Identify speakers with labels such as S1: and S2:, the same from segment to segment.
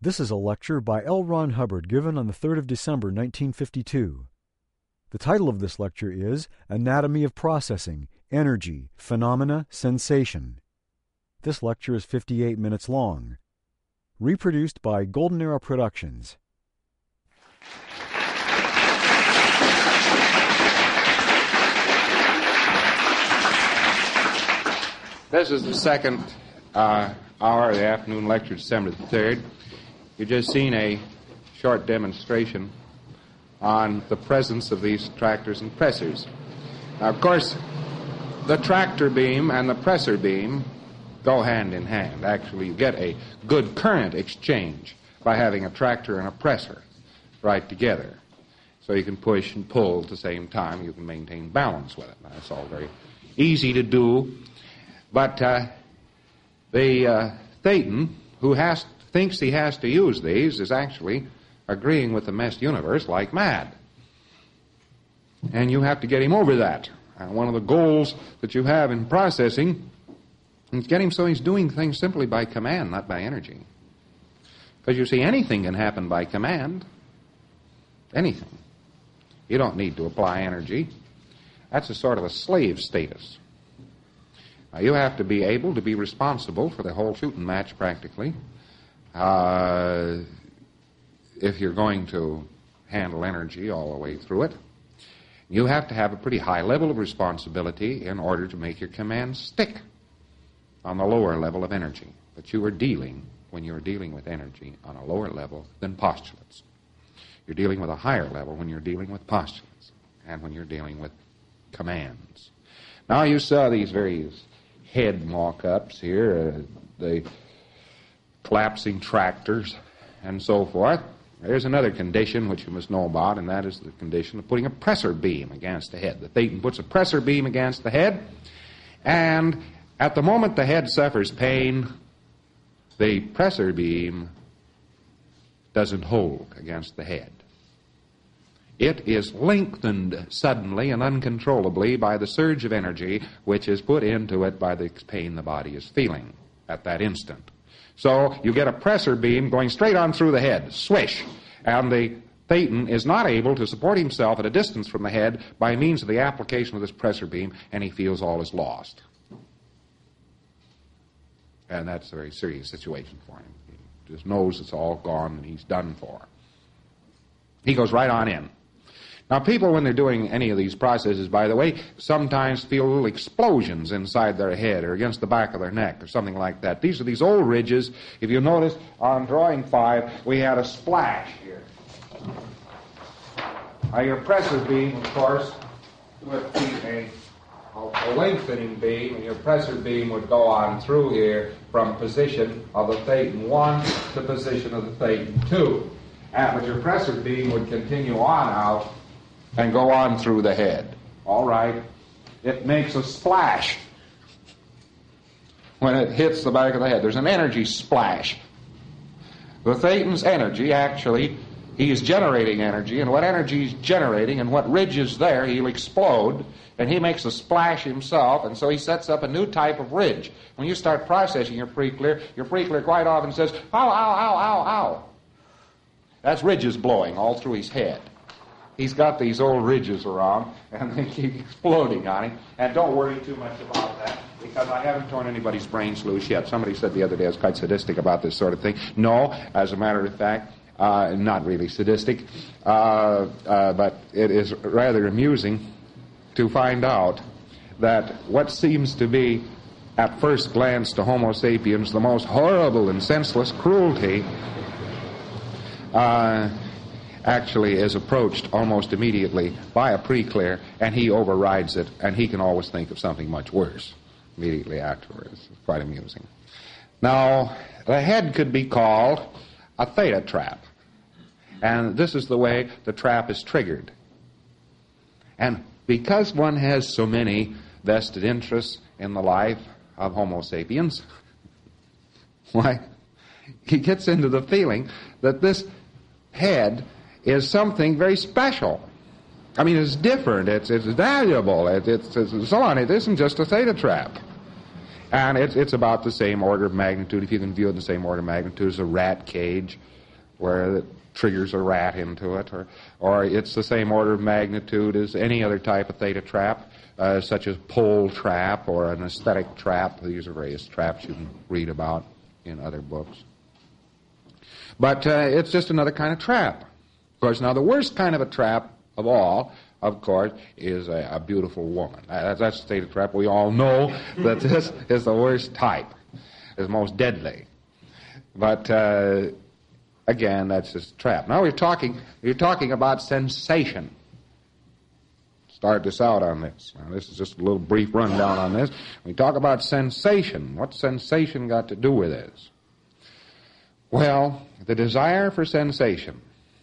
S1: This is a lecture by L. Ron Hubbard given on the 3rd of December, 1952. The title of this lecture is Anatomy of Processing, Energy, Phenomena, Sensation. This lecture is 58 minutes long. Reproduced by Golden Arrow Productions.
S2: This is the second hour of the afternoon lecture, December the 3rd. You've just seen a short demonstration on the presence of these tractors and pressors. Now, of course, the tractor beam and the pressor beam go hand in hand. Actually, you get a good current exchange by having a tractor and a pressor right together. So you can push and pull at the same time. You can maintain balance with it. Now, that's all very easy to do. But the Thetan, who thinks he has to use these, is actually agreeing with the messed universe like mad. And you have to get him over that. One of the goals that you have in processing is get him so he's doing things simply by command, not by energy. Because you see, anything can happen by command. Anything. You don't need to apply energy. That's a sort of a slave status. Now, you have to be able to be responsible for the whole shooting match, practically, if you're going to handle energy all the way through it. You have to have a pretty high level of responsibility in order to make your commands stick on the lower level of energy. But you are dealing, when you're dealing with energy, on a lower level than postulates. You're dealing with a higher level when you're dealing with postulates and when you're dealing with commands. Now, you saw these various head mock-ups here, the collapsing tractors and so forth. There's another condition which you must know about, and that is the condition of putting a pressor beam against the head. The Thetan puts a pressor beam against the head, and at the moment the head suffers pain, the pressor beam doesn't hold against the head. It is lengthened suddenly and uncontrollably by the surge of energy which is put into it by the pain the body is feeling at that instant. So you get a pressor beam going straight on through the head, swish, and the Thetan is not able to support himself at a distance from the head by means of the application of this pressor beam, and he feels all is lost. And that's a very serious situation for him. He just knows it's all gone and he's done for. He goes right on in. Now, people, when they're doing any of these processes, by the way, sometimes feel little explosions inside their head or against the back of their neck or something like that. These are these old ridges. If you notice, on drawing 5, we had a splash here. Now, your pressor beam, of course, would be a lengthening beam, and your pressor beam would go on through here from position of the Thetan 1 to position of the Thetan 2. But your pressor beam would continue on out and go on through the head. All right. It makes a splash when it hits the back of the head. There's an energy splash. The Thetan's energy, actually, he is generating energy, and what energy he's generating and what ridge is there, he'll explode, and he makes a splash himself, and so he sets up a new type of ridge. When you start processing your pre-clear quite often says, ow, ow, ow, ow, ow. That's ridges blowing all through his head. He's got these old ridges around, and they keep exploding on him. And don't worry too much about that, because I haven't torn anybody's brains loose yet. Somebody said the other day I was quite sadistic about this sort of thing. No, as a matter of fact, not really sadistic, but it is rather amusing to find out that what seems to be, at first glance to Homo sapiens, the most horrible and senseless cruelty actually is approached almost immediately by a pre-clear, and he overrides it, and he can always think of something much worse immediately afterwards. It's quite amusing. Now, the head could be called a theta trap, and this is the way the trap is triggered. And because one has so many vested interests in the life of Homo sapiens, why, he gets into the feeling that this head is something very special. I mean, it's different, it's valuable, it's so on. It isn't just a theta trap. And it's about the same order of magnitude, if you can view it in the same order of magnitude as a rat cage, where it triggers a rat into it, or it's the same order of magnitude as any other type of theta trap, such as pole trap or an aesthetic trap. These are various traps you can read about in other books. But it's just another kind of trap. Of course, now the worst kind of a trap of all, of course, is a beautiful woman. That's the theta trap. We all know that this is the worst type, is most deadly. But again, that's just a trap. Now you're talking about sensation. Start this out on this. Now this is just a little brief rundown on this. We talk about sensation. What's sensation got to do with this? Well, the desire for sensation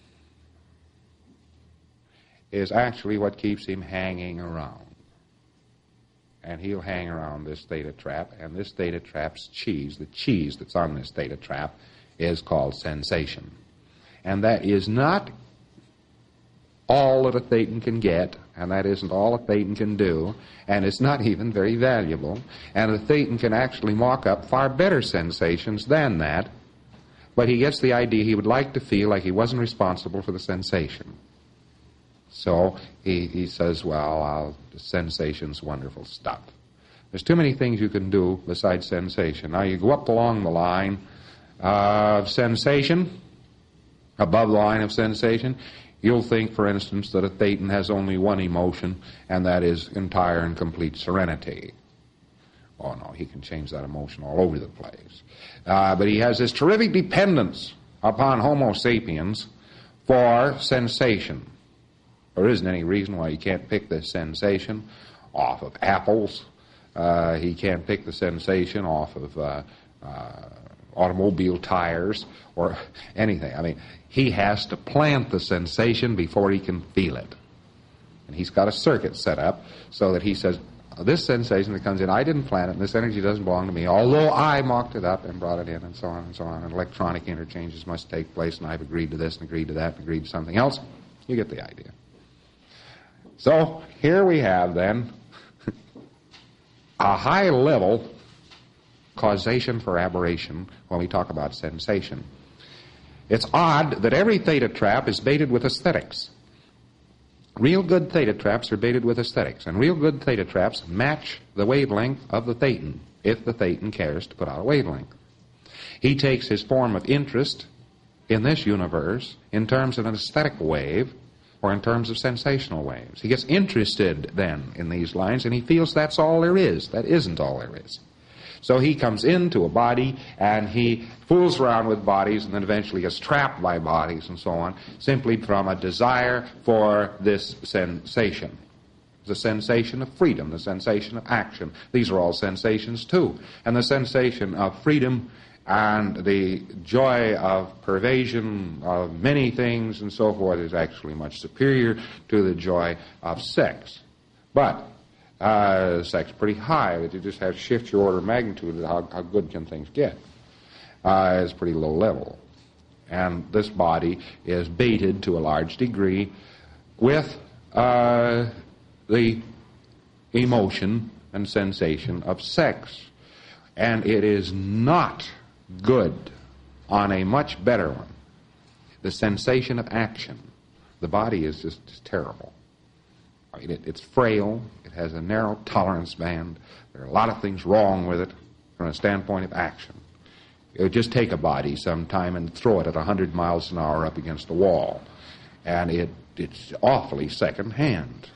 S2: is actually what keeps him hanging around. And he'll hang around this theta trap, and this theta trap's cheese, the cheese that's on this theta trap, is called sensation. And that is not all that a thetan can get, and that isn't all a thetan can do, and it's not even very valuable. And a thetan can actually mock up far better sensations than that, but he gets the idea he would like to feel like he wasn't responsible for the sensation. So he says, well, the sensation's wonderful stuff. There's too many things you can do besides sensation. Now you go up along the line of sensation, above the line of sensation, you'll think, for instance, that a thetan has only one emotion, and that is entire and complete serenity. Oh, no, he can change that emotion all over the place. But he has this terrific dependence upon Homo sapiens for sensation. There isn't any reason why he can't pick this sensation off of apples. He can't pick the sensation off of automobile tires or anything. I mean, he has to plant the sensation before he can feel it. And he's got a circuit set up so that he says, this sensation that comes in, I didn't plant it, and this energy doesn't belong to me, although I mocked it up and brought it in, and so on and so on. And electronic interchanges must take place, and I've agreed to this and agreed to that and agreed to something else. You get the idea. So here we have, then, a high-level causation for aberration when we talk about sensation. It's odd that every theta trap is baited with aesthetics. Real good theta traps are baited with aesthetics, and real good theta traps match the wavelength of the thetan, if the thetan cares to put out a wavelength. He takes his form of interest in this universe in terms of an aesthetic wave or in terms of sensational waves. He gets interested then in these lines, and he feels that's all there is. That isn't all there is. So he comes into a body, and he fools around with bodies, and then eventually gets trapped by bodies and so on, simply from a desire for this sensation. The sensation of freedom, the sensation of action. These are all sensations too. And the sensation of freedom and the joy of pervasion of many things and so forth is actually much superior to the joy of sex. But sex pretty high, that you just have to shift your order of magnitude. How good can things get? It's pretty low level. And this body is baited to a large degree with the emotion and sensation of sex. And it is not good on a much better one. The sensation of action. The body is just terrible. I mean, it's frail. It has a narrow tolerance band. There are a lot of things wrong with it from a standpoint of action. You would just take a body sometime and throw it at 100 miles an hour up against a wall, and it's awfully second-hand.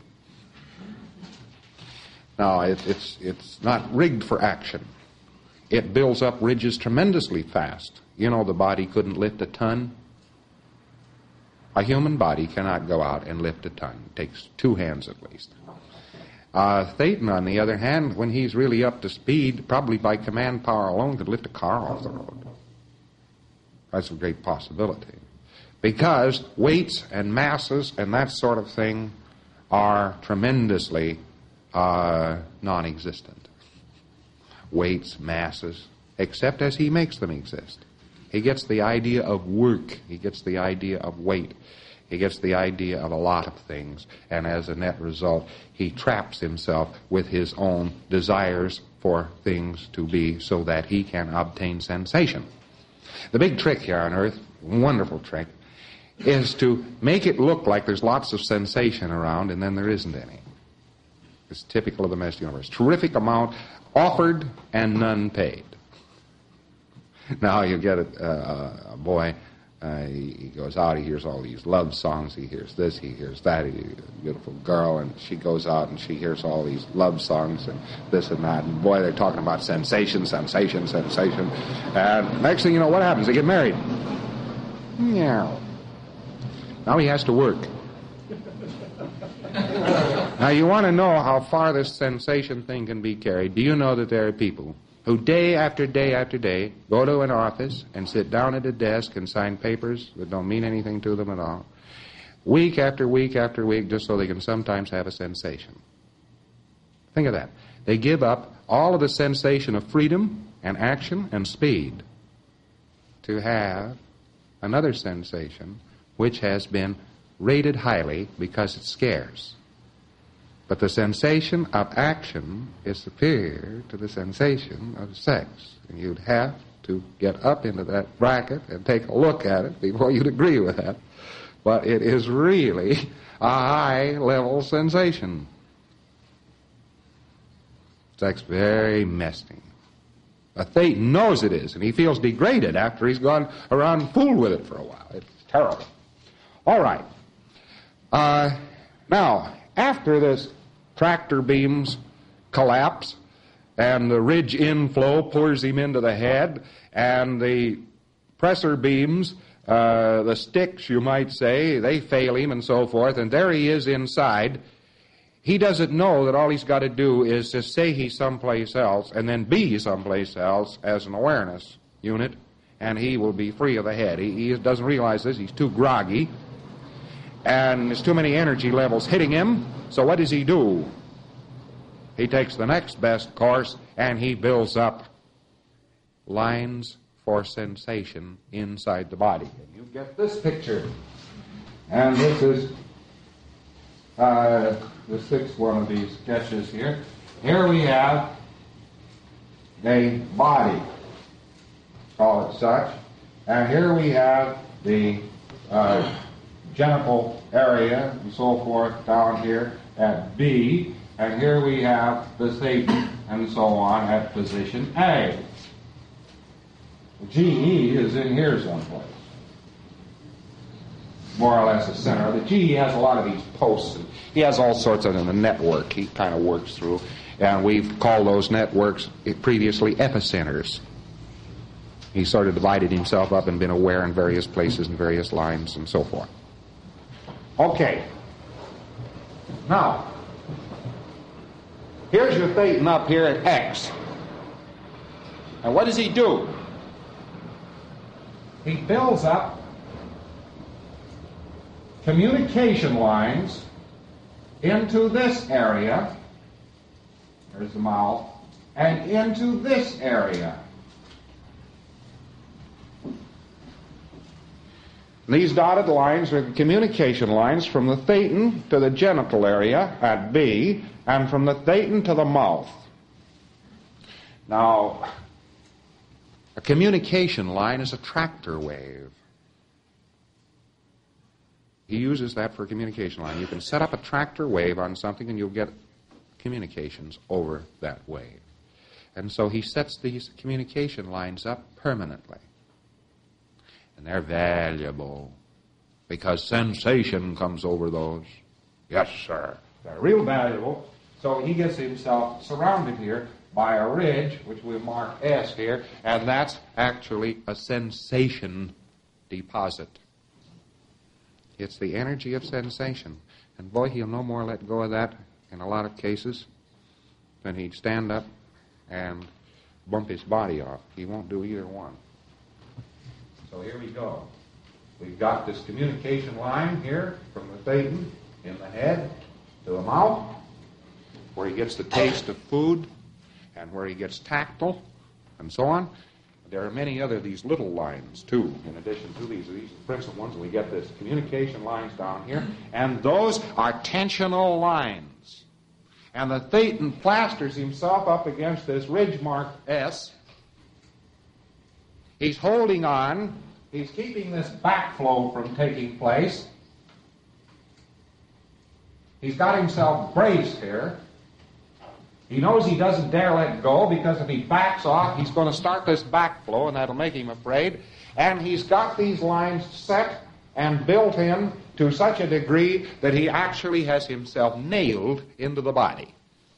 S2: Now, it's not rigged for action. It builds up ridges tremendously fast. You know, the body couldn't lift a ton. A human body cannot go out and lift a ton. It takes 2 hands at least. Thetan, on the other hand, when he's really up to speed, probably by command power alone, could lift a car off the road. That's a great possibility. Because weights and masses and that sort of thing are tremendously non-existent. Weights, masses, except as he makes them exist. He gets the idea of work. He gets the idea of weight. He gets the idea of a lot of things. And as a net result, he traps himself with his own desires for things to be so that he can obtain sensation. The big trick here on Earth, wonderful trick, is to make it look like there's lots of sensation around and then there isn't any. It's typical of the mass universe. Terrific amount offered and none paid. Now you get a boy, he goes out, he hears all these love songs, he hears this, he hears that, a beautiful girl, and she goes out and she hears all these love songs and this and that, and boy, they're talking about sensation, sensation, sensation, and next thing you know, what happens? They get married. Meow. Now he has to work. Now you want to know how far this sensation thing can be carried. Do you know that there are people who day after day after day go to an office and sit down at a desk and sign papers that don't mean anything to them at all, week after week after week, just so they can sometimes have a sensation? Think of that. They give up all of the sensation of freedom and action and speed to have another sensation which has been rated highly because it's scarce. But the sensation of action is superior to the sensation of sex. And you'd have to get up into that bracket and take a look at it before you'd agree with that. But it is really a high-level sensation. Sex very messy. A Thetan knows it is, and he feels degraded after he's gone around and fooled with it for a while. It's terrible. All right. Now, after this tractor beams collapse and the ridge inflow pours him into the head and the pressor beams, the sticks, you might say, they fail him and so forth, and there he is inside. He doesn't know that all he's got to do is to say he's someplace else and then be someplace else as an awareness unit, and he will be free of the head. He doesn't realize this. He's too groggy, and there's too many energy levels hitting him. So what does he do? He takes the next best course, and he builds up lines for sensation inside the body. And you get this picture. And this is the sixth one of these sketches here. Here we have a body, call it such, and here we have the genital area and so forth down here at B, and here we have the Thetan and so on at position A. The GE is in here someplace, more or less the center. The GE has a lot of these posts, and he has all sorts of them, a network he kind of works through, and we've called those networks previously epicenters. He sort of divided himself up and been aware in various places and various lines and so forth. Okay. Now, here's your Thetan up here at X. And what does he do? He builds up communication lines into this area, there's the mouth, and into this area. These dotted lines are the communication lines from the Thetan to the genital area at B, and from the Thetan to the mouth. Now, a communication line is a tractor wave. He uses that for a communication line. You can set up a tractor wave on something and you'll get communications over that wave. And so he sets these communication lines up permanently. And they're valuable because sensation comes over those. Yes, sir. They're real valuable. So he gets himself surrounded here by a ridge, which we'll mark S here, and that's actually a sensation deposit. It's the energy of sensation. And boy, he'll no more let go of that in a lot of cases than he'd stand up and bump his body off. He won't do either one. So here we go. We've got this communication line here from the Thetan in the head to the mouth, where he gets the taste of food and where he gets tactile and so on. There are many other these little lines, too, in addition to these. These are the principal ones. We get this communication lines down here, and those are tensional lines. And the Thetan plasters himself up against this ridge marked S. He's holding on. He's keeping this backflow from taking place. He's got himself braced here. He knows he doesn't dare let go, because if he backs off, he's going to start this backflow, and that'll make him afraid. And he's got these lines set and built in to such a degree that he actually has himself nailed into the body.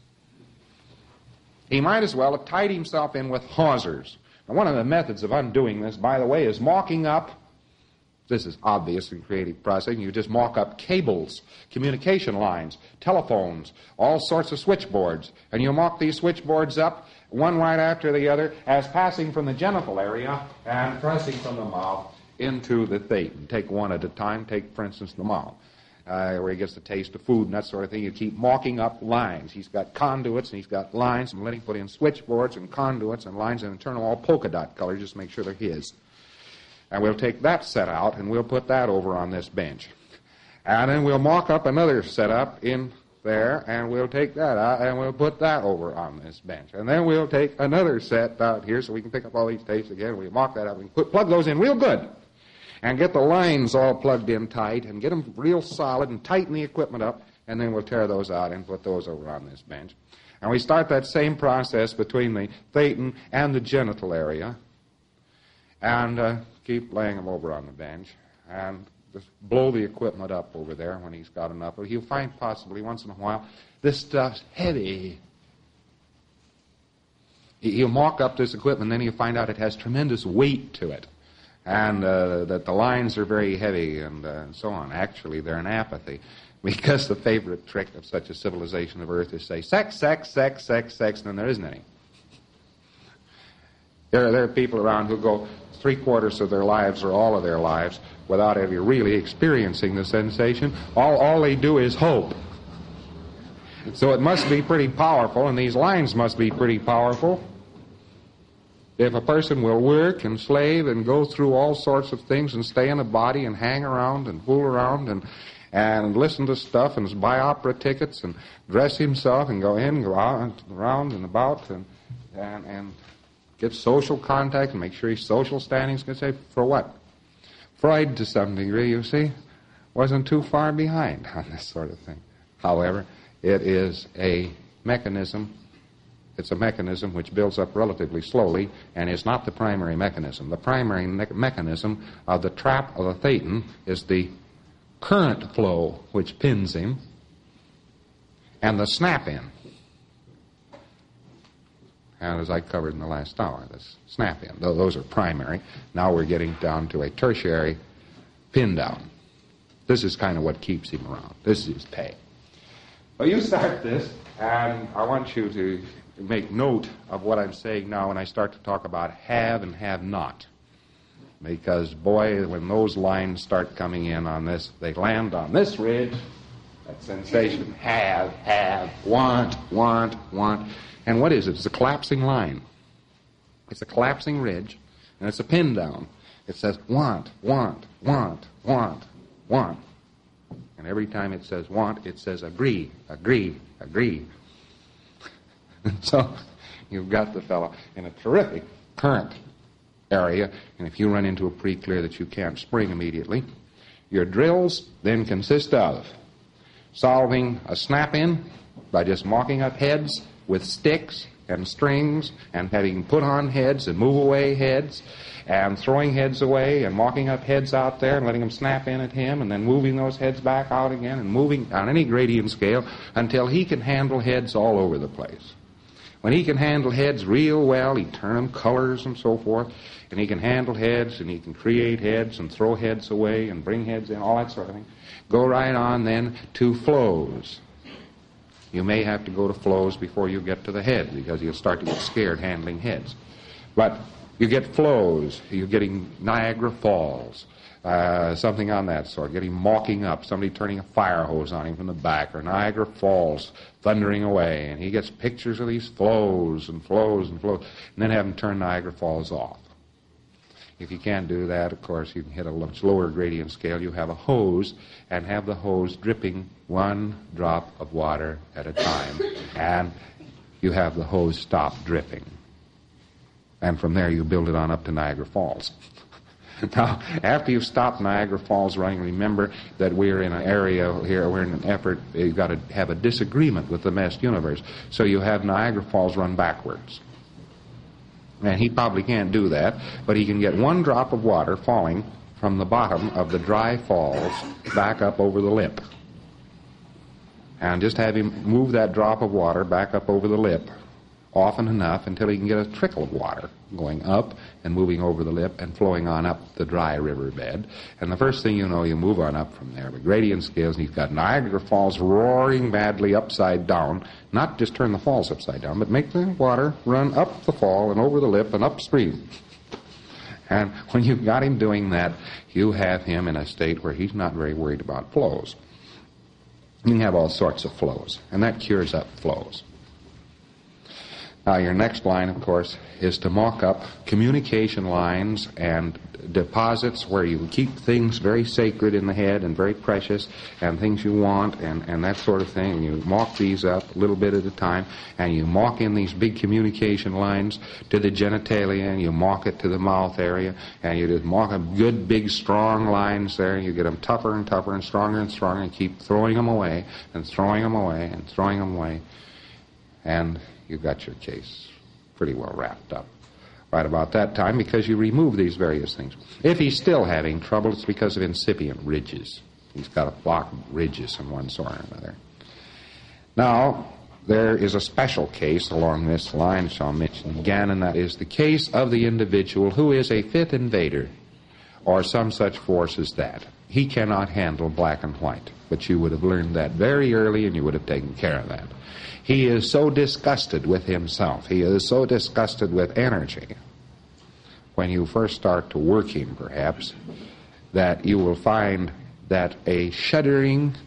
S2: He might as well have tied himself in with hawsers. Now, one of the methods of undoing this, by the way, is mocking up. This is obvious in creative processing. You just mock up cables, communication lines, telephones, all sorts of switchboards. And you mock these switchboards up, one right after the other, as passing from the genital area and pressing from the mouth into the thetan. Take one at a time. Take, for instance, the mouth, where he gets the taste of food and that sort of thing. You keep mocking up lines. He's got conduits and he's got lines, and let him put in switchboards and conduits and lines, and turn them all polka dot color, just make sure they're his. And we'll take that set out, and we'll put that over on this bench. And then we'll mock up another setup in there, and we'll take that out, and we'll put that over on this bench. And then we'll take another set out here so we can pick up all these tapes again. We'll mock that up and plug those in real good, and get the lines all plugged in tight, and get them real solid, and tighten the equipment up, and then we'll tear those out and put those over on this bench. And we start that same process between the thetan and the genital area, and keep laying them over on the bench, and just blow the equipment up over there when he's got enough. He'll find possibly once in a while this stuff's heavy. He'll mock up this equipment, and then he'll find out it has tremendous weight to it, and that the lines are very heavy, and so on. Actually, they're an apathy, because the favorite trick of such a civilization of Earth is say, sex, sex, sex, sex, sex, and then there isn't any. There are people around who go 3/4 of their lives or all of their lives without ever really experiencing the sensation. All they do is hope. So it must be pretty powerful, and these lines must be pretty powerful. If a person will work and slave and go through all sorts of things and stay in a body and hang around and fool around and listen to stuff and buy opera tickets and dress himself and go in, go out, around and about and get social contact and make sure his social standing's going to say, for what? Freud, to some degree, you see, wasn't too far behind on this sort of thing. However, it is a mechanism. It's a mechanism which builds up relatively slowly and is not the primary mechanism. The primary mechanism of the trap of the thetan is the current flow which pins him, and the snap-in. And as I covered in the last hour, the snap-in. Those are primary. Now we're getting down to a tertiary pin-down. This is kind of what keeps him around. This is pay. Well, you start this, and I want you to make note of what I'm saying now when I start to talk about have and have not. Because, boy, when those lines start coming in on this, they land on this ridge, that sensation, have, want. And what is it? It's a collapsing line. It's a collapsing ridge, and it's a pin down. It says want. And every time it says want, it says agree. So you've got the fellow in a terrific current area, and if you run into a pre-clear that you can't spring immediately, your drills then consist of solving a snap-in by just mocking up heads with sticks and strings and having put on heads and move away heads and throwing heads away and mocking up heads out there and letting them snap in at him and then moving those heads back out again and moving on any gradient scale until he can handle heads all over the place. When he can handle heads real well, he turn them colors and so forth, and he can handle heads and he can create heads and throw heads away and bring heads in, all that sort of thing. Go right on then to flows. You may have to go to flows before you get to the head because you'll start to get scared handling heads. But you get flows. You're getting Niagara Falls, something on that sort, getting mocking up, somebody turning a fire hose on him from the back, or Niagara Falls thundering away, and he gets pictures of these flows, and then have him turn Niagara Falls off. If you can't do that, of course, you can hit a much lower gradient scale. You have a hose and have the hose dripping 1 drop of water at a time. And you have the hose stop dripping. And from there, you build it on up to Niagara Falls. Now, after you've stopped Niagara Falls running, remember that we're in an area here, we're in an effort, you've got to have a disagreement with the mesh universe. So you have Niagara Falls run backwards. And he probably can't do that, but he can get 1 drop of water falling from the bottom of the dry falls back up over the lip. And just have him move that drop of water back up over the lip often enough until he can get a trickle of water going up and moving over the lip and flowing on up the dry riverbed. And the first thing you know, you move on up from there. The gradient scales, and you've got Niagara Falls roaring madly upside down. Not just turn the falls upside down, but make the water run up the fall and over the lip and upstream. And when you've got him doing that, you have him in a state where he's not very worried about flows. You can have all sorts of flows, and that cures up flows. Now, your next line, of course, is to mock up communication lines and deposits where you keep things very sacred in the head and very precious and things you want and that sort of thing. And you mock these up a little bit at a time, and you mock in these big communication lines to the genitalia, and you mock it to the mouth area, and you just mock them good, big, strong lines there, and you get them tougher and tougher and stronger, and keep throwing them away and throwing them away and throwing them away. And you've got your case pretty well wrapped up right about that time, because you remove these various things. If he's still having trouble, it's because of incipient ridges. He's got a block of ridges in one sort or another. Now, there is a special case along this line, which I'll mention again, and that is the case of the individual who is a fifth invader or some such force as that. He cannot handle black and white, but you would have learned that very early, and you would have taken care of that. He is so disgusted with himself. He is so disgusted with energy. When you first start to work him, perhaps, that you will find that a shuddering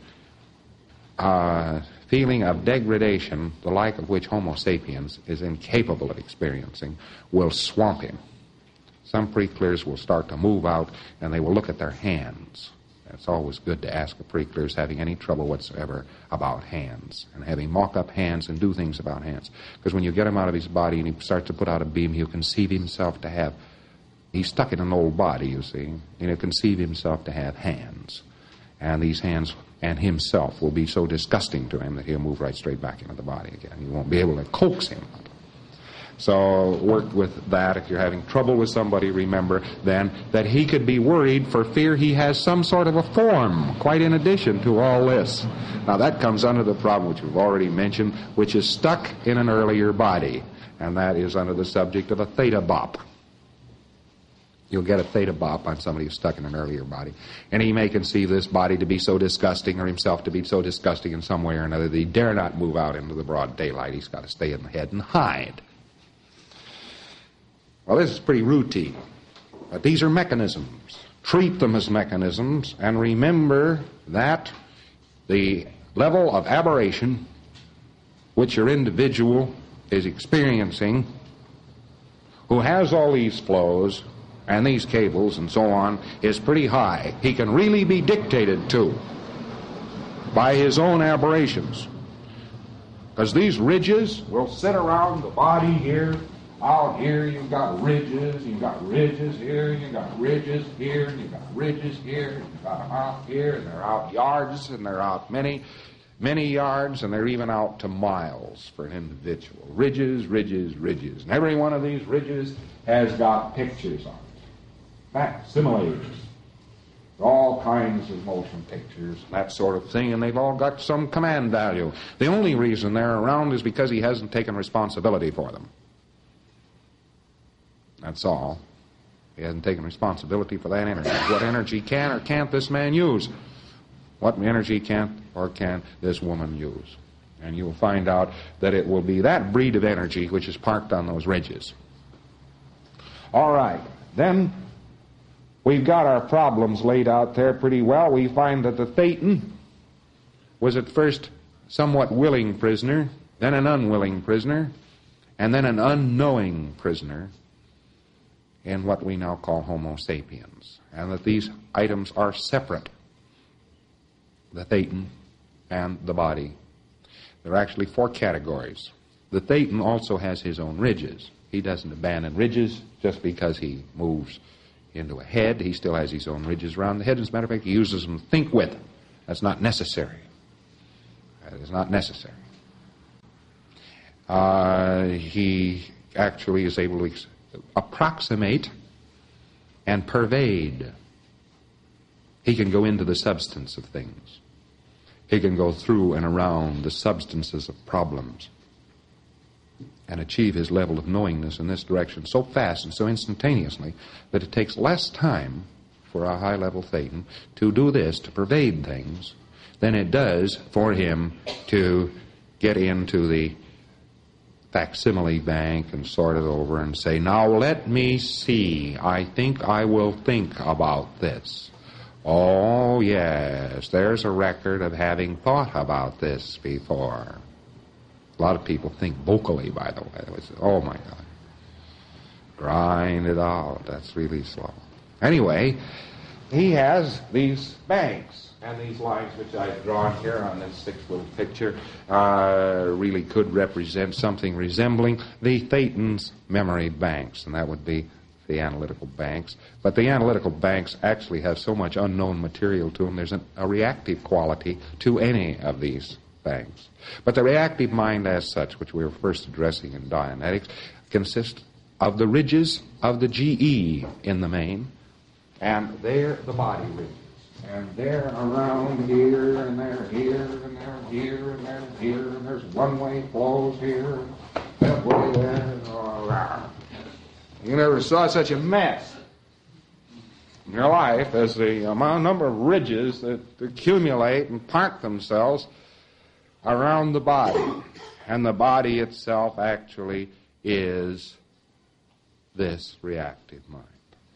S2: feeling of degradation, the like of which Homo sapiens is incapable of experiencing, will swamp him. Some pre-clears will start to move out, and they will look at their hands. It's always good to ask a pre-clear who's having any trouble whatsoever about hands, and have him mock up hands and do things about hands. Because when you get him out of his body and he starts to put out a beam, he'll conceive himself to have, he's stuck in an old body, you see, and he'll conceive himself to have hands. And these hands and himself will be so disgusting to him that he'll move right straight back into the body again. You won't be able to coax him up. So work with that. If you're having trouble with somebody, remember then that he could be worried for fear he has some sort of a form, quite in addition to all this. Now that comes under the problem which we've already mentioned, which is stuck in an earlier body, and that is under the subject of a theta bop. You'll get a theta bop on somebody who's stuck in an earlier body, and he may conceive this body to be so disgusting, or himself to be so disgusting in some way or another, that he dare not move out into the broad daylight. He's got to stay in the head and hide. Well, this is pretty routine, but these are mechanisms. Treat them as mechanisms, and remember that the level of aberration which your individual is experiencing, who has all these flows and these cables and so on, is pretty high. He can really be dictated to by his own aberrations, because these ridges will sit around the body here. Out here you've got ridges here, you've got ridges here, and you've got ridges here, and you've got them out here, and they're out yards, and they're out many yards, and they're even out to miles for an individual. Ridges. And every one of these ridges has got pictures on it. Facsimiles. All kinds of motion pictures, that sort of thing, and they've all got some command value. The only reason they're around is because he hasn't taken responsibility for them. That's all. He hasn't taken responsibility for that energy. What energy can or can't this man use? What energy can or can this woman use? And you'll find out that it will be that breed of energy which is parked on those ridges. All right. Then we've got our problems laid out there pretty well. We find that the Thetan was at first somewhat willing prisoner, then an unwilling prisoner, and then an unknowing prisoner. in what we now call Homo sapiens, and that these items are separate, the thetan and the body. There are actually 4 categories. The thetan also has his own ridges. He doesn't abandon ridges just because he moves into a head. He still has his own ridges around the head. As a matter of fact, he uses them to think with. That's not necessary. That is not necessary. He actually is able to approximate and pervade. He can go into the substance of things. He can go through and around the substances of problems and achieve his level of knowingness in this direction so fast and so instantaneously that it takes less time for a high-level thetan to do this, to pervade things, than it does for him to get into the facsimile bank and sort it over and say, now let me see, I think I will think about this. Oh, yes, there's a record of having thought about this before. A lot of people think vocally, by the way. Oh, my God. Grind it out. That's really slow. Anyway, he has these banks, and these lines which I've drawn here on this 6th little picture really could represent something resembling the thetan's memory banks, and that would be the analytical banks. But the analytical banks actually have so much unknown material to them, there's a reactive quality to any of these banks. But the reactive mind as such, which we were first addressing in Dianetics, consists of the ridges of the GE in the main, and they're the body ridges. And they're around here, and they're here, and they're here, and they're here, and there's one-way flows here, that way there, and all around. You never saw such a mess in your life as the number of ridges that accumulate and park themselves around the body. And the body itself actually is this reactive mind.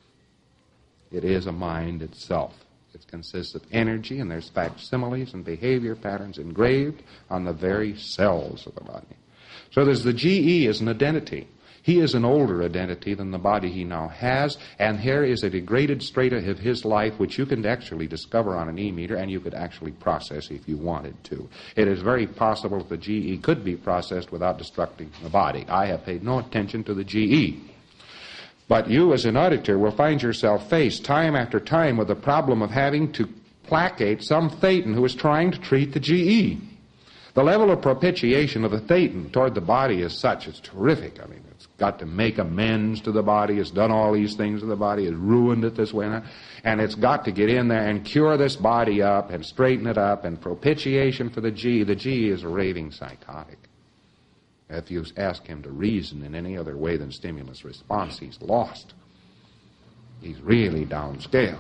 S2: It is a mind itself. It consists of energy, and there's facsimiles and behavior patterns engraved on the very cells of the body. So there's the GE as an identity. He is an older identity than the body he now has, and here is a degraded strata of his life which you can actually discover on an E-meter, and you could actually process if you wanted to. It is very possible that the GE could be processed without destructing the body. I have paid no attention to the GE. But you as an auditor will find yourself faced time after time with the problem of having to placate some thetan who is trying to treat the GE. The level of propitiation of the thetan toward the body is such, it's terrific. I mean, it's got to make amends to the body, it's done all these things to the body, it's ruined it this way, and it's got to get in there and cure this body up and straighten it up, and propitiation for the G is a raving psychotic. If you ask him to reason in any other way than stimulus response, he's lost. He's really downscale.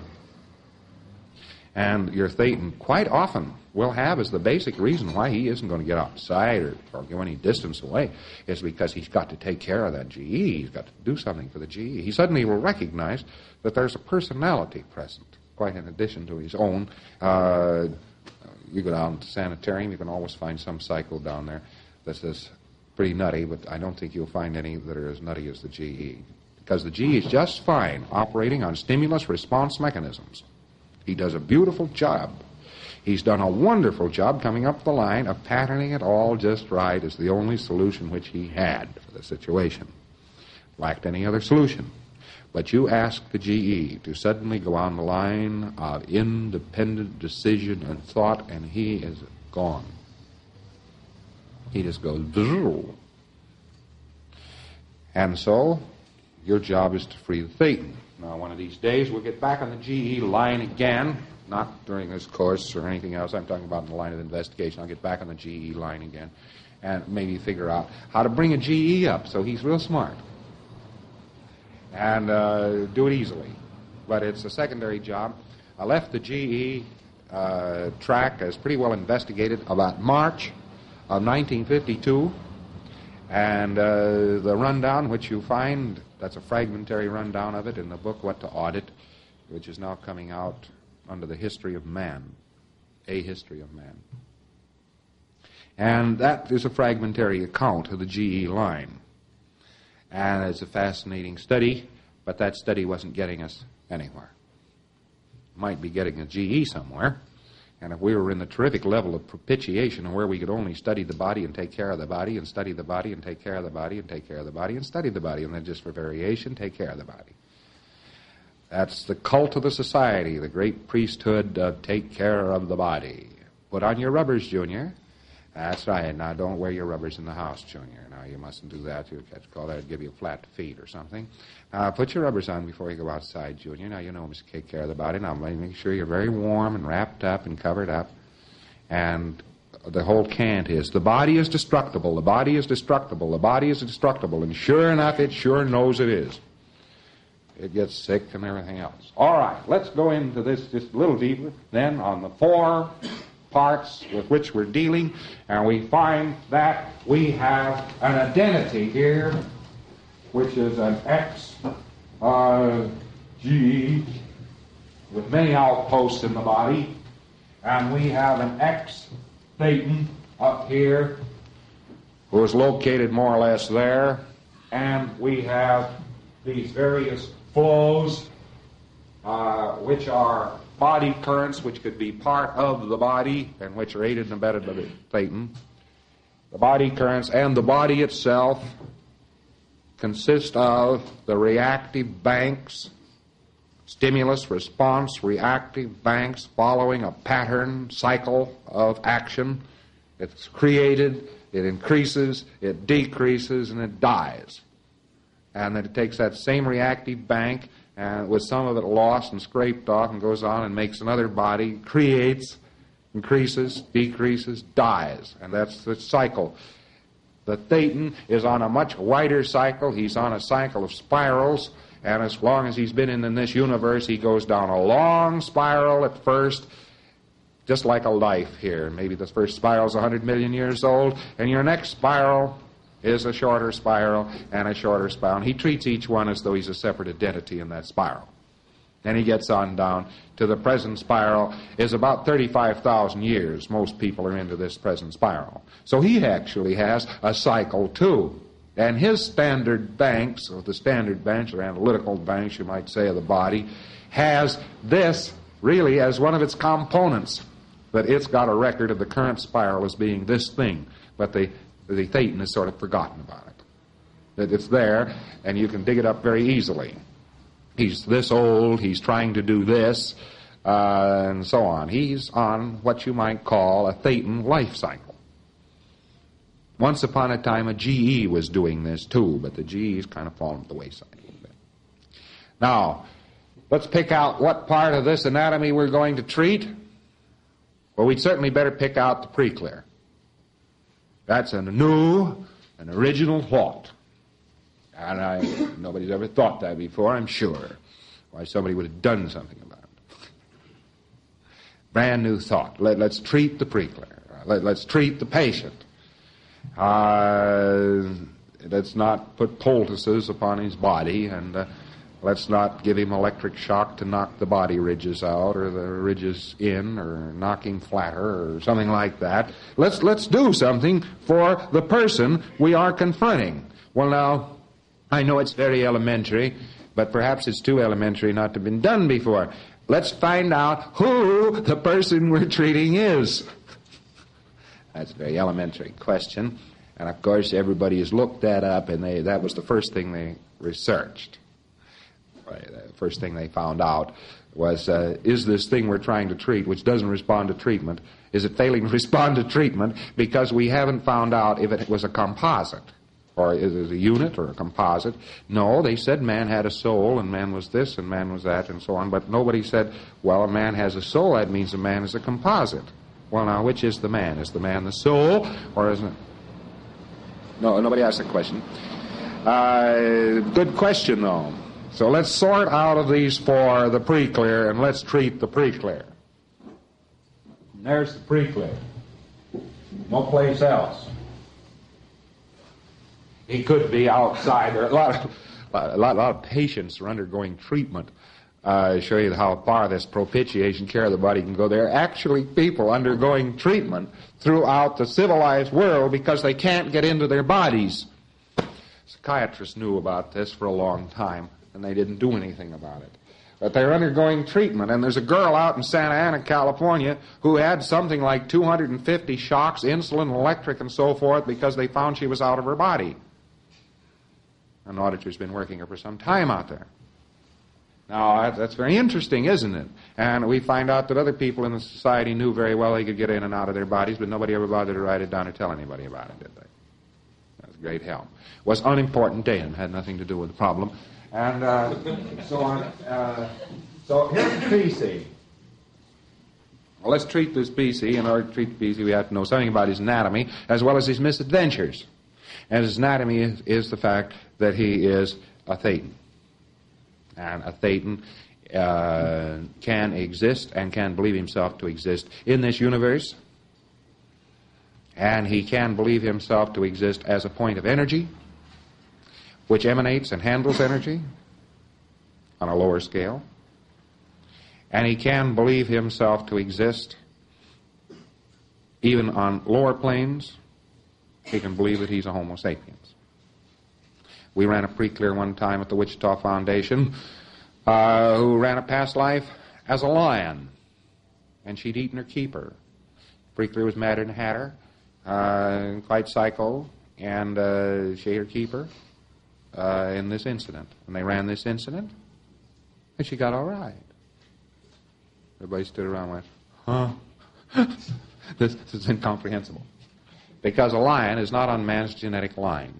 S2: And your thetan quite often will have as the basic reason why he isn't going to get outside or go any distance away is because he's got to take care of that GE. He's got to do something for the GE. He suddenly will recognize that there's a personality present, quite in addition to his own. You go down to the sanitarium, you can always find some psycho down there that's pretty nutty, but I don't think you'll find any that are as nutty as the GE. Because the GE is just fine operating on stimulus response mechanisms. He does a beautiful job. He's done a wonderful job coming up the line of patterning it all just right as the only solution which he had for the situation. Lacked any other solution. But you ask the GE to suddenly go on the line of independent decision and thought, and he is gone. He just goes, bzzz. And so, your job is to free the thetan. Now, one of these days, we'll get back on the GE line again, not during this course or anything else. I'm talking about in the line of investigation. I'll get back on the GE line again and maybe figure out how to bring a GE up so he's real smart and do it easily. But it's a secondary job. I left the GE track as pretty well investigated about March of 1952, and the rundown which you find, that's a fragmentary rundown of it in the book What to Audit, which is now coming out under the History of Man, A History of Man. And that is a fragmentary account of the GE line. And it's a fascinating study But that study wasn't getting us anywhere. Might be getting a GE somewhere. And if we were in the terrific level of propitiation where we could only study the body and take care of the body and study the body and take care of the body and take care of the body and study the body and then just for variation, take care of the body. That's the cult of the society, the great priesthood of take care of the body. Put on your rubbers, Junior. That's right. Now, don't wear your rubbers in the house, Junior. Now, you mustn't do that. You'll catch a call. That'll give you flat feet or something. Put your rubbers on before you go outside, Junior. Now, you know must take care of the body. Now, make sure you're very warm and wrapped up and covered up. And the whole cant is, the body is destructible. The body is destructible. The body is destructible. And sure enough, it sure knows it is. It gets sick and everything else. All right, let's go into this just a little deeper then on the 4 parts with which we're dealing, and we find that we have an identity here, which is an X, G, with many outposts in the body, and we have an X, Thetan, up here, who is located more or less there, and we have these various flows, which are body currents, which could be part of the body and which are aided and abetted by the Thetan. The body currents and the body itself consist of the reactive banks, stimulus, response, reactive banks following a pattern, cycle of action. It's created, it increases, it decreases, and it dies. And then it takes that same reactive bank and with some of it lost and scraped off and goes on and makes another body, creates, increases, decreases, dies. And that's the cycle. The Thetan is on a much wider cycle. He's on a cycle of spirals, and as long as he's been in this universe, he goes down a long spiral at first, just like a life here. Maybe the first spiral is 100 million years old, and your next spiral is a shorter spiral and a shorter spiral. And he treats each one as though he's a separate identity in that spiral. Then he gets on down to the present spiral is about 35,000 years. Most people are into this present spiral. So he actually has a cycle too. And his standard banks, or the standard banks, or analytical banks, you might say, of the body, has this really as one of its components. That it's got a record of the current spiral as being this thing. But the Thetan has sort of forgotten about it. That it's there, and you can dig it up very easily. He's this old, he's trying to do this, and so on. He's on what you might call a Thetan life cycle. Once upon a time, a GE was doing this too, but the GE's kind of fallen to the wayside a little bit. Now, let's pick out what part of this anatomy we're going to treat. Well, we'd certainly better pick out the preclear. That's a new, an original thought. And nobody's ever thought that before, I'm sure. Why, somebody would have done something about it. Brand new thought. Let's treat the preclear. Let's treat the patient. Let's not put poultices upon his body, and let's not give him electric shock to knock the body ridges out, or the ridges in, or knock him flatter, or something like that. Let's do something for the person we are confronting. Well, now, I know it's very elementary, but perhaps it's too elementary not to have been done before. Let's find out who the person we're treating is. That's a very elementary question. And, of course, everybody has looked that up, and that was the first thing they researched. The first thing they found out was, is this thing we're trying to treat, which doesn't respond to treatment, is it failing to respond to treatment because we haven't found out if it was a composite? Or is it a unit or a composite? No, they said man had a soul, and man was this, and man was that, and so on. But nobody said, well, a man has a soul, that means a man is a composite. Well, now, which is the man? Is the man the soul, or isn't it? No, nobody asked that question. Good question, though. So let's sort out of these 4 the preclear, and let's treat the preclear. There's the preclear. No place else. He could be outside. There are a lot of patients are undergoing treatment. Show you how far this propitiation care of the body can go. There are actually people undergoing treatment throughout the civilized world because they can't get into their bodies. Psychiatrists knew about this for a long time. and they didn't do anything about it. But they're undergoing treatment, and there's a girl out in Santa Ana, California, who had something like 250 shocks, insulin, electric, and so forth, because they found she was out of her body. An auditor's been working her for some time out there. Now, that's very interesting, isn't it? And we find out that other people in the society knew very well they could get in and out of their bodies, but nobody ever bothered to write it down or tell anybody about it, did they? That was great help. It was unimportant then, had nothing to do with the problem. And so on. So here's the PC. Well, let's treat this PC. In order to treat the PC, we have to know something about his anatomy as well as his misadventures. And his anatomy is the fact that he is a Thetan. And a Thetan can exist and can believe himself to exist in this universe. And he can believe himself to exist as a point of energy, which emanates and handles energy on a lower scale. And he can believe himself to exist even on lower planes. He can believe that he's a Homo sapiens. We ran a pre-clear one time at the Wichita Foundation who ran a past life as a lion, and she'd eaten her keeper. Pre-clear was mad and had her, quite psycho, and she ate her keeper in this incident. And they ran this incident, and she got all right. Everybody stood around and went, huh? This is incomprehensible. Because a lion is not on man's genetic line.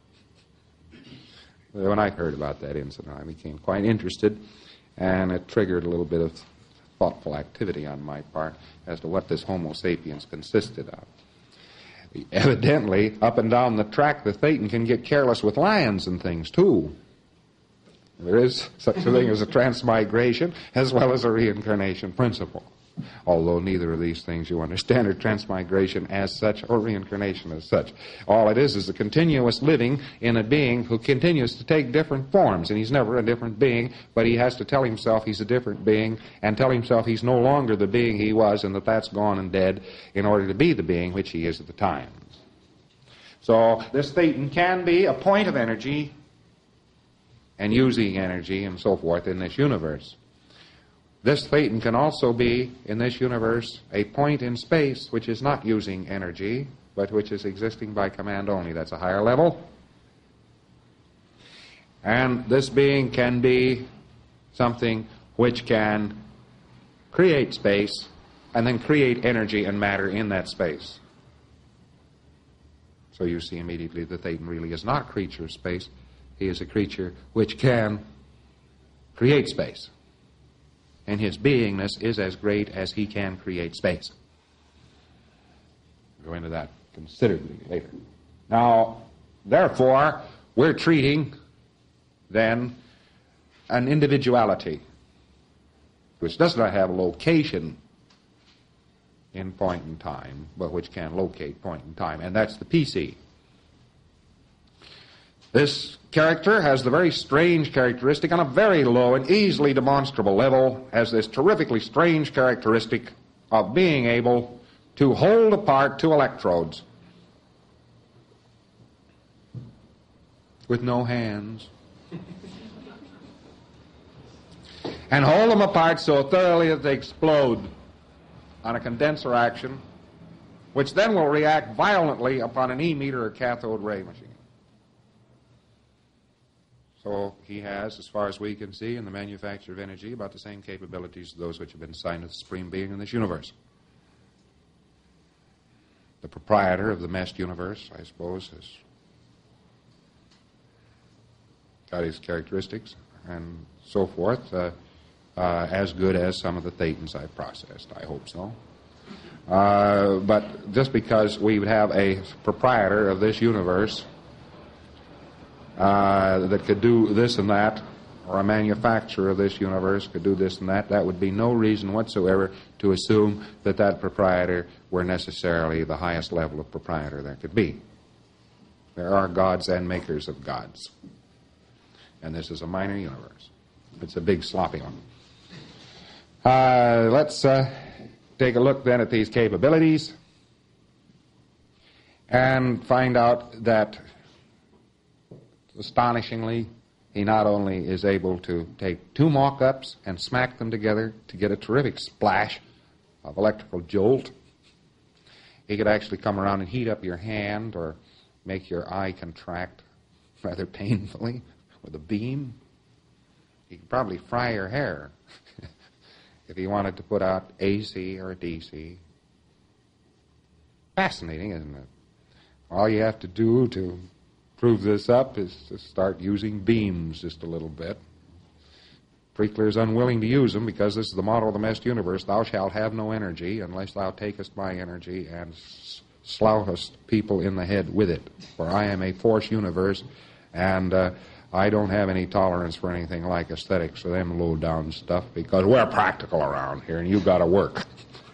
S2: When I heard about that incident, I became quite interested, and it triggered a little bit of thoughtful activity on my part as to what this Homo sapiens consisted of. Evidently, up and down the track, the Thetan can get careless with lions and things, too. There is such a thing as a transmigration as well as a reincarnation principle. Although neither of these things, you understand, are transmigration as such or reincarnation as such. All it is a continuous living in a being who continues to take different forms, and he's never a different being, but he has to tell himself he's a different being and tell himself he's no longer the being he was and that that's gone and dead in order to be the being which he is at the time. So this Thetan can be a point of energy and using energy and so forth in this universe. This Thetan can also be, in this universe, a point in space which is not using energy, but which is existing by command only. That's a higher level. And this being can be something which can create space and then create energy and matter in that space. So you see immediately that Thetan really is not a creature of space. He is a creature which can create space. And his beingness is as great as he can create space. We'll go into that considerably later. Now, therefore, we're treating, then, an individuality which does not have a location in point in time, but which can locate point in time, and that's the PC. This character has the very strange characteristic on a very low and easily demonstrable level, has this terrifically strange characteristic of being able to hold apart two electrodes with no hands and hold them apart so thoroughly that they explode on a condenser action, which then will react violently upon an E-meter or cathode ray machine. So he has, as far as we can see, in the manufacture of energy, about the same capabilities as those which have been assigned to the Supreme Being in this universe. The proprietor of the meshed universe, I suppose, has got his characteristics and so forth, as good as some of the Thetans I've processed. I hope so. But just because we would have a proprietor of this universe that could do this and that, or a manufacturer of this universe could do this and that, that would be no reason whatsoever to assume that that proprietor were necessarily the highest level of proprietor there could be. There are gods and makers of gods. And this is a minor universe. It's a big sloppy one. Let's take a look then at these capabilities and find out that astonishingly, he not only is able to take two mock-ups and smack them together to get a terrific splash of electrical jolt, he could actually come around and heat up your hand or make your eye contract rather painfully with a beam. He could probably fry your hair if he wanted to put out AC or DC. Fascinating, isn't it? All you have to do to prove this up is to start using beams just a little bit. Prickler is unwilling to use them because this is the motto of the Messed Universe: thou shalt have no energy unless thou takest my energy and sloughtest people in the head with it. For I am a force universe, and I don't have any tolerance for anything like aesthetics or them low-down stuff, because we're practical around here and you got to work.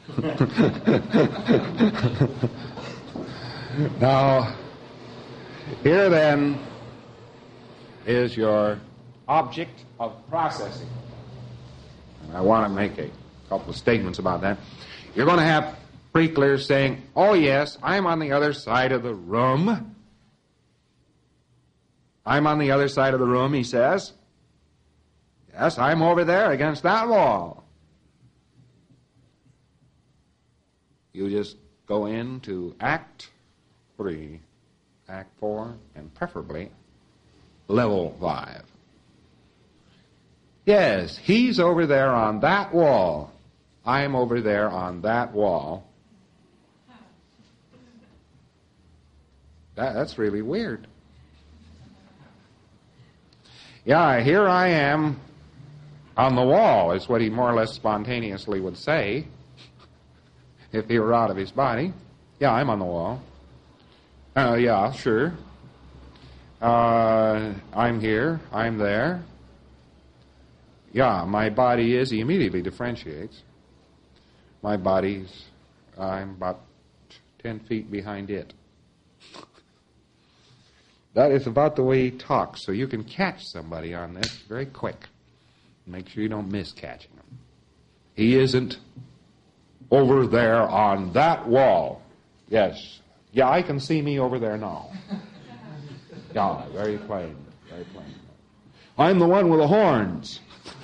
S2: Now, here then is your object of processing. And I want to make a couple of statements about that. You're going to have Prickler saying, oh yes, I'm on the other side of the room. I'm on the other side of the room, he says. Yes, I'm over there against that wall. You just go into Act 3, Act 4, and preferably Level 5. Yes, he's over there on that wall. I'm over there on that wall. That's really weird. Yeah, here I am on the wall, is what he more or less spontaneously would say if he were out of his body. Yeah, I'm on the wall. Yeah, sure. I'm here. I'm there. Yeah, my body is. He immediately differentiates. My body's, I'm about 10 feet behind it. That is about the way he talks, so you can catch somebody on this very quick. Make sure you don't miss catching him. He isn't over there on that wall. Yes. Yeah, I can see me over there now. Yeah, very plain, very plain. I'm the one with the horns.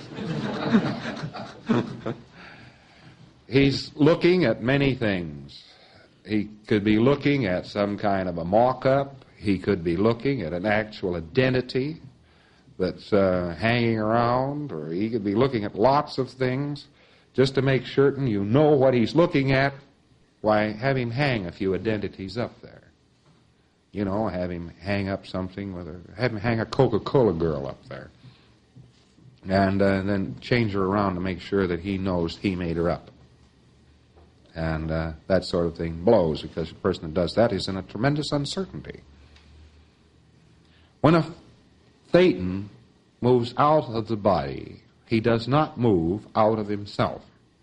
S2: He's looking at many things. He could be looking at some kind of a mock-up. He could be looking at an actual identity that's hanging around, or he could be looking at lots of things. Just to make certain you know what he's looking at, why, have him hang a few identities up there. You know, have him hang up something, have him hang a Coca-Cola girl up there. And then change her around to make sure that he knows he made her up. And that sort of thing blows, because the person that does that is in a tremendous uncertainty. When a Thetan moves out of the body, he does not move out of himself.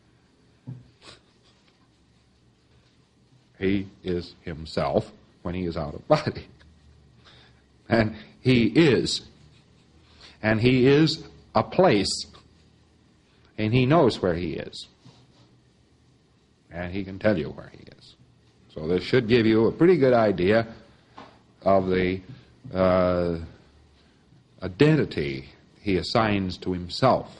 S2: He is himself when he is out of body. And he is. And he is a place. And he knows where he is. And he can tell you where he is. So this should give you a pretty good idea of the identity he assigns to himself.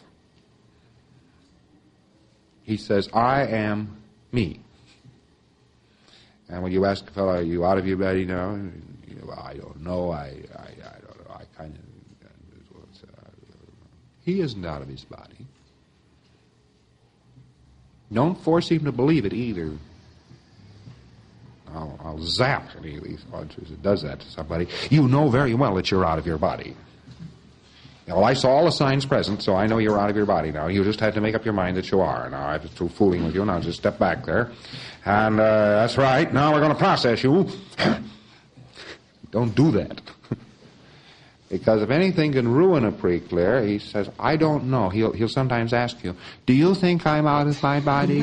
S2: He says, I am me. And when you ask a fellow, are you out of your body now? You know, I don't know. I don't know. I kind of... he isn't out of his body. Don't force him to believe it either. I'll zap any of these punches that does that to somebody. You know very well that you're out of your body. Well, I saw all the signs present, so I know you're out of your body now. You just had to make up your mind that you are. Now, I was through fooling with you. Now, just step back there. And that's right. Now we're going to process you. Don't do that. Because if anything can ruin a Prickler, he says, I don't know. He'll sometimes ask you, do you think I'm out of my body?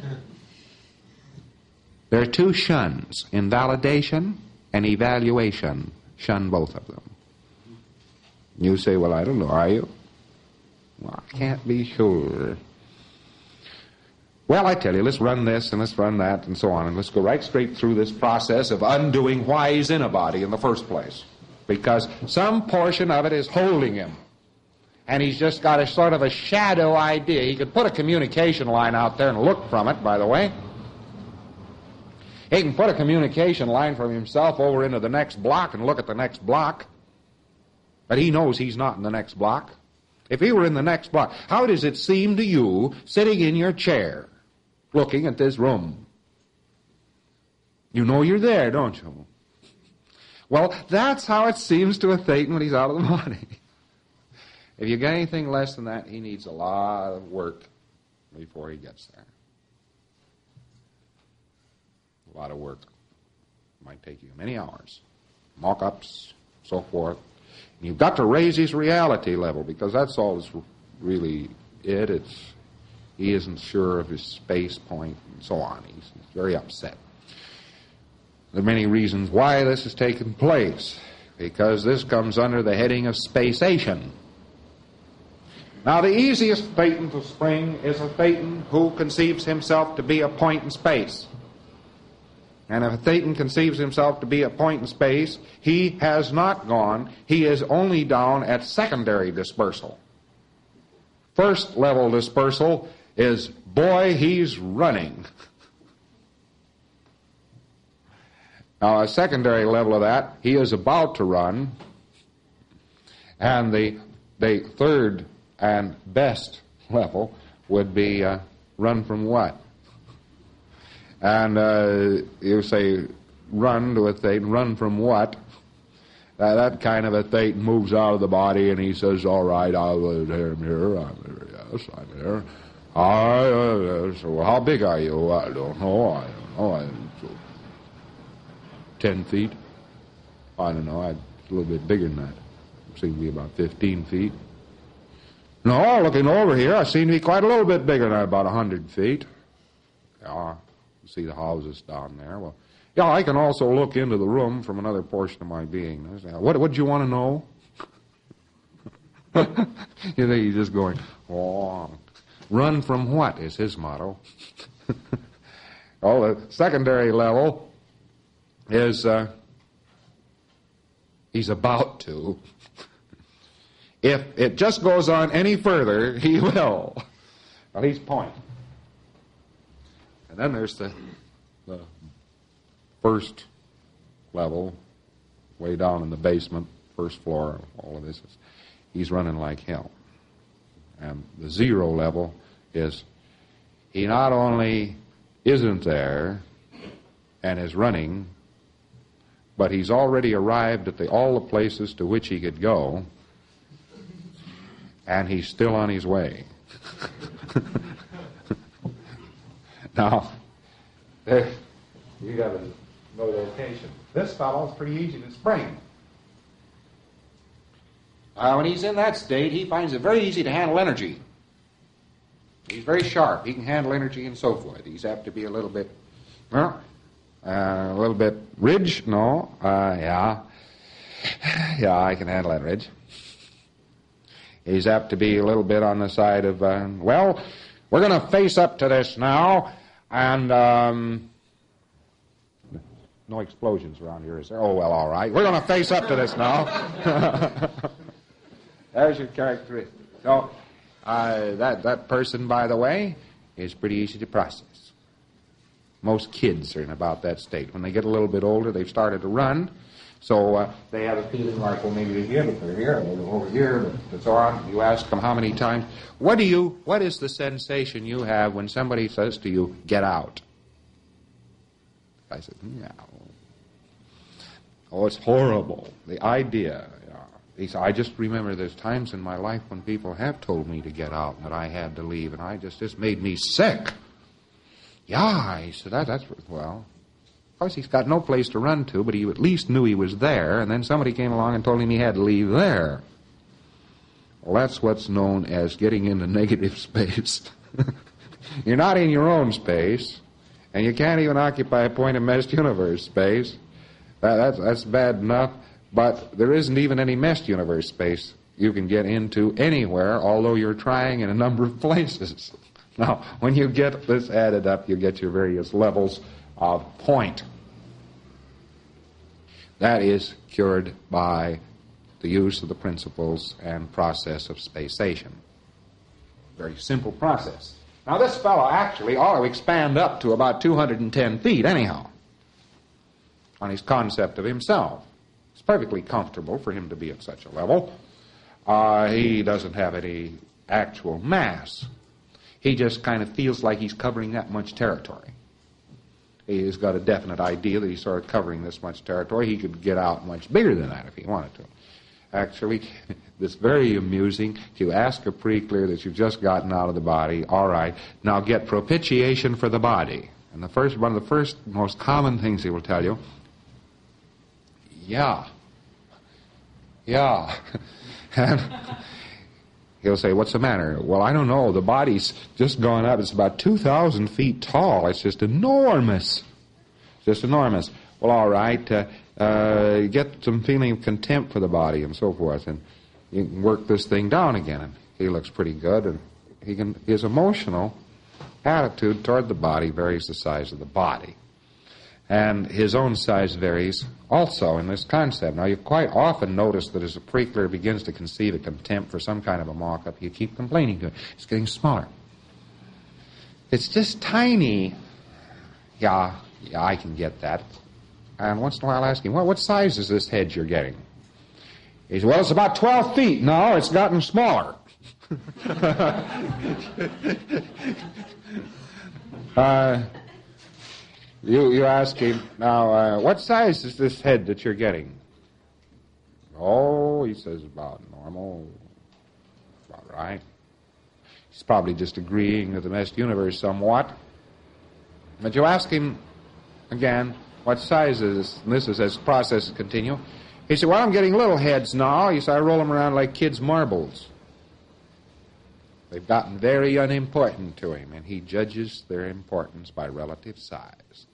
S2: There are two shuns, invalidation and evaluation. Shun both of them. You say, well, I don't know, are you? Well, I can't be sure. Well, I tell you, let's run this and let's run that and so on, and let's go right straight through this process of undoing why he's in a body in the first place. Because some portion of it is holding him. and he's just got a sort of a shadow idea. He could put a communication line out there and look from it, by the way. He can put a communication line from himself over into the next block and look at the next block. But he knows he's not in the next block. If he were in the next block, how does it seem to you sitting in your chair looking at this room? You know you're there, don't you? Well, that's how it seems to a Thetan when he's out of the body. If you get anything less than that, he needs a lot of work before he gets there. A lot of work. It might take you many hours. Mock-ups, so forth. And you've got to raise his reality level, because that's all that's really it. He isn't sure of his space point and so on. He's very upset. There are many reasons why this has taken place, because this comes under the heading of spacation. Now, the easiest Thetan to spring is a Thetan who conceives himself to be a point in space. And if a Thetan conceives himself to be a point in space, he has not gone. He is only down at secondary dispersal. First level dispersal is, boy, he's running. Now, a secondary level of that, he is about to run. And the third and best level would be run from what? And you say, run to a Thetan, run from what? That kind of a Thetan moves out of the body and he says, all right, I'm here, yes, I'm here. So how big are you? I don't know. I'm 10 feet. I don't know. I'm a little bit bigger than that. I seem to be about 15 feet. No, looking over here, I seem to be quite a little bit bigger than that, about 100 feet. Yeah. See the houses down there. Well, yeah, I can also look into the room from another portion of my being. What did you want to know? You think he's just going, oh, run from what is his motto. Oh, the secondary level is he's about to. If it just goes on any further, he will. At least point. And then there's the first level, way down in the basement, first floor, all of this. He's running like hell. And the zero level is he not only isn't there and is running, but he's already arrived at all the places to which he could go, and he's still on his way. Now, you got to know location. This fellow's pretty easy to spring. When he's in that state, he finds it very easy to handle energy. He's very sharp. He can handle energy and so forth. He's apt to be a little bit, ridge. No, yeah, I can handle that ridge. He's apt to be a little bit on the side of, well, we're going to face up to this now. And no explosions around here, is there? Oh, well, all right. We're going to face up to this now. There's your characteristic. So that person, by the way, is pretty easy to process. Most kids are in about that state. When they get a little bit older, they've started to run. So they have a feeling like, well, maybe they're here, but they're here, they're over here, but so on. You ask them how many times. What is the sensation you have when somebody says to you, get out? I said, yeah. Oh, it's horrible. The idea. Yeah. He said, I just remember there's times in my life when people have told me to get out and that I had to leave, and I just made me sick. Yeah, he said, that's, well... Of course, he's got no place to run to, but he at least knew he was there, and then somebody came along and told him he had to leave there. Well, that's what's known as getting into negative space. You're not in your own space, and you can't even occupy a point in meshed universe space. That's bad enough, but there isn't even any meshed universe space you can get into anywhere, although you're trying in a number of places. Now, when you get this added up, you get your various levels of point. That is cured by the use of the principles and process of spatiation. Very simple process. Now, this fellow actually ought to expand up to about 210 feet anyhow on his concept of himself. It's perfectly comfortable for him to be at such a level. He doesn't have any actual mass. He just kind of feels like he's covering that much territory. He's got a definite idea that he's sort of covering this much territory. He could get out much bigger than that if he wanted to. Actually, it's very amusing to ask a pre-clear that you've just gotten out of the body, all right, now get propitiation for the body. And one of the first most common things he will tell you, yeah. And he'll say, what's the matter? Well, I don't know. The body's just gone up. It's about 2,000 feet tall. It's just enormous. Just enormous. Well, all right. Get some feeling of contempt for the body and so forth, and you can work this thing down again. And he looks pretty good, and his emotional attitude toward the body varies the size of the body. And his own size varies also in this concept. Now, you quite often notice that as a pre-clear begins to conceive a contempt for some kind of a mock-up, you keep complaining to it. It's getting smaller. It's just tiny. Yeah, I can get that. And once in a while I ask him, well, what size is this head you're getting? He says, well, it's about 12 feet. No, it's gotten smaller. You ask him, now, what size is this head that you're getting? Oh, he says, about normal. About right. He's probably just agreeing with the Messed Universe somewhat. But you ask him, again, what size is this? And this is as processes continue. He said, well, I'm getting little heads now. He said, I roll them around like kids' marbles. They've gotten very unimportant to him, and he judges their importance by relative size.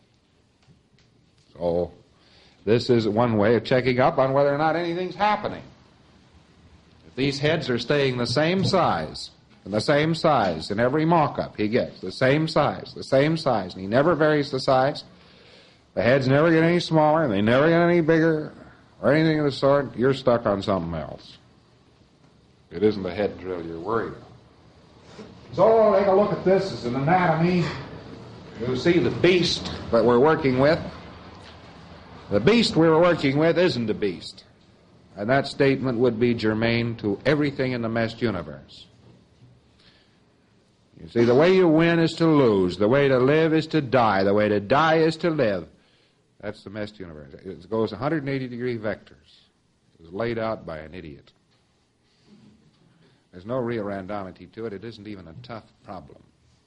S2: So this is one way of checking up on whether or not anything's happening. If these heads are staying the same size, and the same size in every mock-up he gets, the same size, and he never varies the size, the heads never get any smaller, and they never get any bigger, or anything of the sort, you're stuck on something else. It isn't the head drill you're worried about. So take a look at this as an anatomy. You'll see the beast that we're working with. The beast we were working with isn't a beast. And that statement would be germane to everything in the Messed Universe. You see, the way you win is to lose. The way to live is to die. The way to die is to live. That's the Messed Universe. It goes 180-degree vectors. It was laid out by an idiot. There's no real randomity to it. It isn't even a tough problem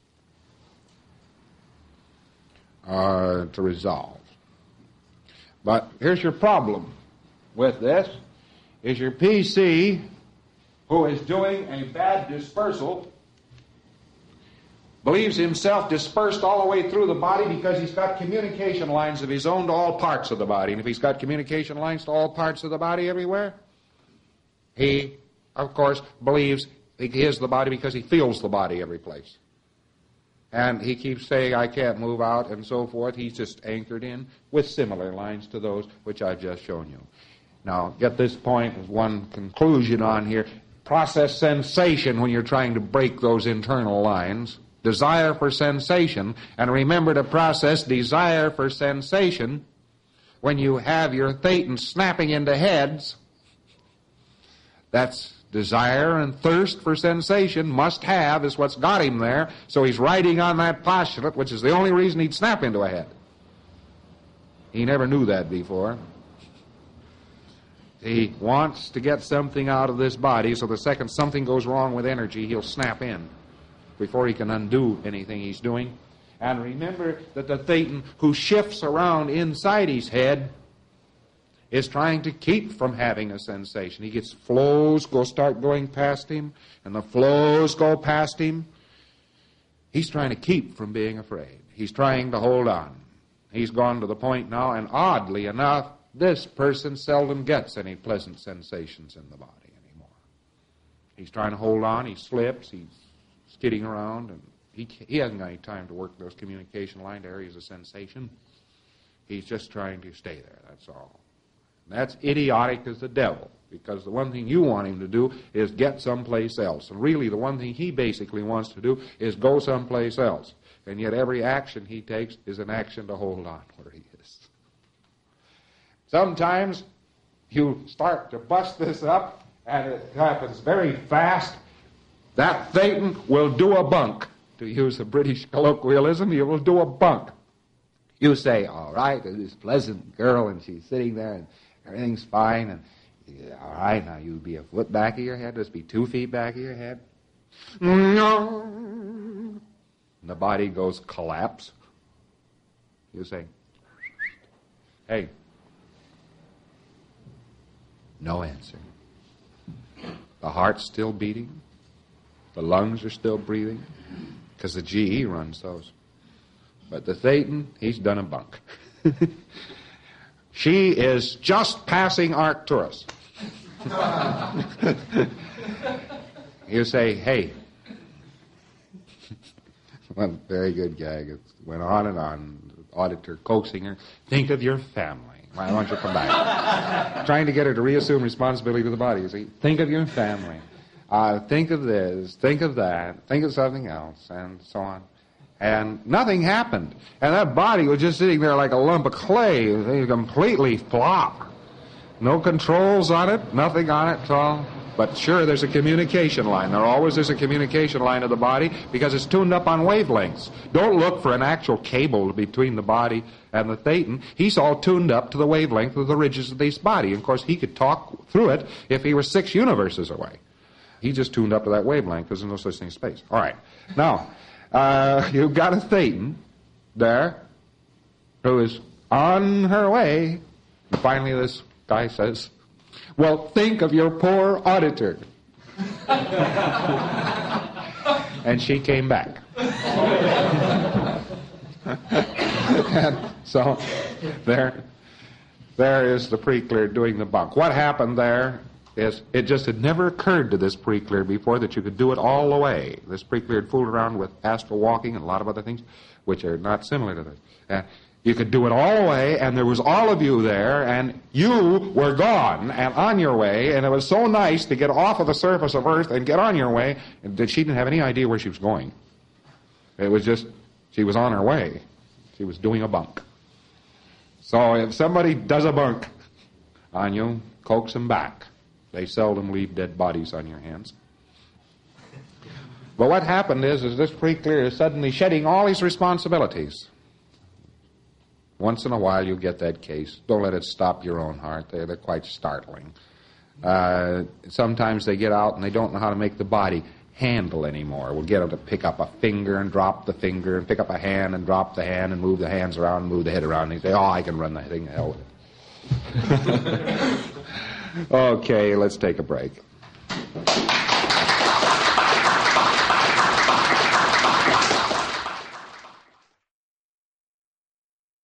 S2: to resolve. But here's your problem with this, is your PC, who is doing a bad dispersal, believes himself dispersed all the way through the body because he's got communication lines of his own to all parts of the body. And if he's got communication lines to all parts of the body everywhere, he, of course, believes he is the body because he feels the body every place. And he keeps saying, I can't move out, and so forth. He's just anchored in with similar lines to those which I've just shown you. Now, get this point as one conclusion on here. Process sensation when you're trying to break those internal lines. Desire for sensation. And remember to process desire for sensation when you have your thetan snapping into heads. That's desire and thirst for sensation, must have, is what's got him there. So he's riding on that postulate, which is the only reason he'd snap into a head. He never knew that before. He wants to get something out of this body, so the second something goes wrong with energy, he'll snap in before he can undo anything he's doing. And remember that the thetan who shifts around inside his head is trying to keep from having a sensation. He gets flows start going past him, and the flows go past him. He's trying to keep from being afraid. He's trying to hold on. He's gone to the point now, and oddly enough, this person seldom gets any pleasant sensations in the body anymore. He's trying to hold on. He slips. He's skidding around, and he hasn't got any time to work those communication line to areas of sensation. He's just trying to stay there, that's all. That's idiotic as the devil, because the one thing you want him to do is get someplace else. And really, the one thing he basically wants to do is go someplace else. And yet every action he takes is an action to hold on where he is. Sometimes you start to bust this up, and it happens very fast. That Thetan will do a bunk. To use a British colloquialism, he will do a bunk. You say, all right, this pleasant girl, and she's sitting there, and everything's fine, and all right, now you be a foot back of your head, just be 2 feet back of your head. And the body goes collapse. You say, hey, no answer. The heart's still beating. The lungs are still breathing, because the GE runs those. But the Thetan, he's done a bunk. She is just passing Arcturus. You say, hey. Well, very good gag. It went on and on. The auditor coaxing her, think of your family. Why don't you come back? Trying to get her to reassume responsibility to the body. You see, think of your family. Think of this, think of that, think of something else, and so on. And nothing happened. And that body was just sitting there like a lump of clay. It was completely flop. No controls on it, nothing on it at all. But sure, there's a communication line. There's a communication line of the body because it's tuned up on wavelengths. Don't look for an actual cable between the body and the Thetan. He's all tuned up to the wavelength of the ridges of this body. And of course, he could talk through it if he were 6 universes away. He just tuned up to that wavelength because there's no such thing as space. All right. Now, you've got a Thetan there who is on her way. And finally, this guy says, well, think of your poor auditor. And she came back. And so there is the pre-clear doing the bunk. What happened there is it just had never occurred to this pre-clear before that you could do it all the way. This pre-clear had fooled around with astral walking and a lot of other things which are not similar to this. You could do it all the way, and there was all of you there, and you were gone and on your way, and it was so nice to get off of the surface of Earth and get on your way that she didn't have any idea where she was going. It was just, she was on her way. She was doing a bunk. So if somebody does a bunk on you, coax them back. They seldom leave dead bodies on your hands. But what happened is this pre-clear is suddenly shedding all his responsibilities. Once in a while you get that case. Don't let it stop your own heart. They're quite startling. Sometimes they get out and they don't know how to make the body handle anymore. We'll get them to pick up a finger and drop the finger and pick up a hand and drop the hand and move the hands around and move the head around. And they say, oh, I can run that thing. Hell with it. Okay, let's take a break.